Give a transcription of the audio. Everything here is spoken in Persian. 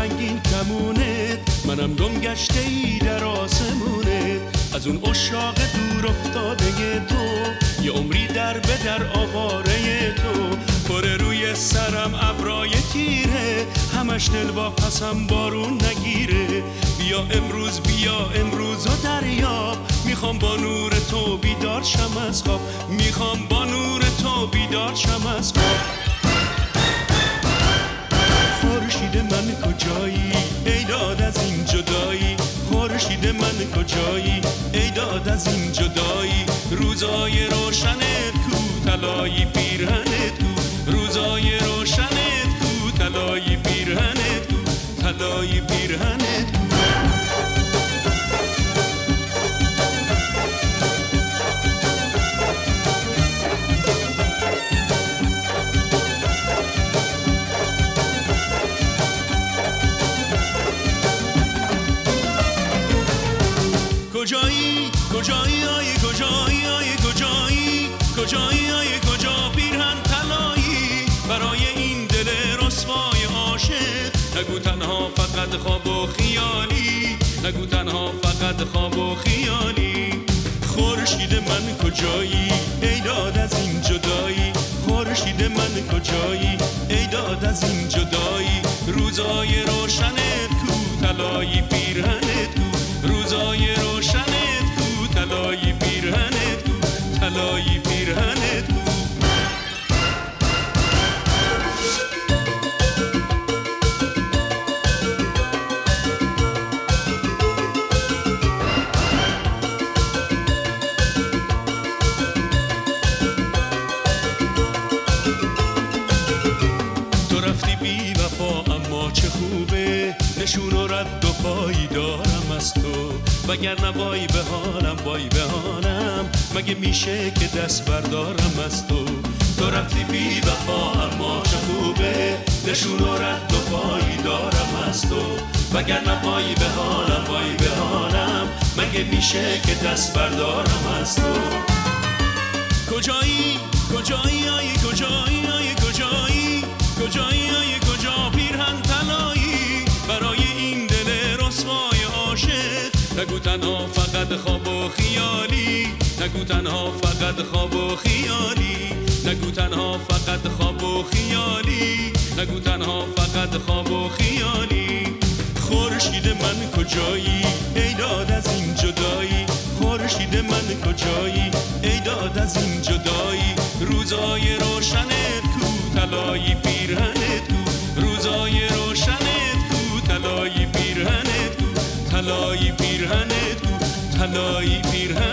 رنگین کمونت، منم گم گشته ای در آسمونت. از اون عشاق دور افتاده تو، یه عمری در به در آواره تو. پره روی سرم ابرای تیره، همش دل با پسم بارون نگیره. بیا امروز و دریاب، میخوام با نور تو بیدار شم از خواب. میخوام با نور تو بیدار شم از خواب. خورشید من کجایی ای داد از این جدایی؟ خورشید من کجایی ای داد از این جدایی؟ روزای روشنت کو، طلایی پیرهنت کو. روزای روشنت کو، طلایی پیرهنت کو. طلایی پیرهنت کو. کجایی کجایی آی کجایی آی کجایی کجایی آی کجا پیرهن طلایی برای این دل رسوای عاشق؟ نگو تنها فقط خواب و خیالی، نگو تنها فقط خواب و خیالی. خورشید من کجایی ای داد از این جدایی؟ خورشید من کجایی ای داد از این جدایی؟ روزای روشنت کو، طلایی پیرهنت کو. روزای روشنت کو، طلایی پیرهنت کو. طلایی پیرهنت کو. تو رفتی بی وفا اما چه خوبه، نشون و رد و پایی دارم از تو. وگرنه وای به حالم وای به حالم، مگه میشه که دست بردارم از تو؟ تو رفتی بی وفا اما چه خوبه، نشون و رد و پایی دارم از تو. وگرنه وای به حالم وای به حالم، مگه میشه که دست بردارم از تو؟ کجایی کجایی آی کجایی آی کجایی کجایی آی کجا پیرهن طلایی برای این دل رسوای عاشق؟ نگو تنها فقط خواب و خیالی، نگو تنها فقط خواب و خیالی. نگو تنها فقط خواب و خیالی، نگو تنها فقط خواب و خیالی. خورشید من کجایی ای داد از این جدایی؟ خورشید من کجایی ای داد از این جدایی؟ روزای روشنت کو، طلایی پیرهنت کو. روزای روشنت کو، طلایی پیرهنت کو. طلایی پیرهنت کو. طلایی پیرهنت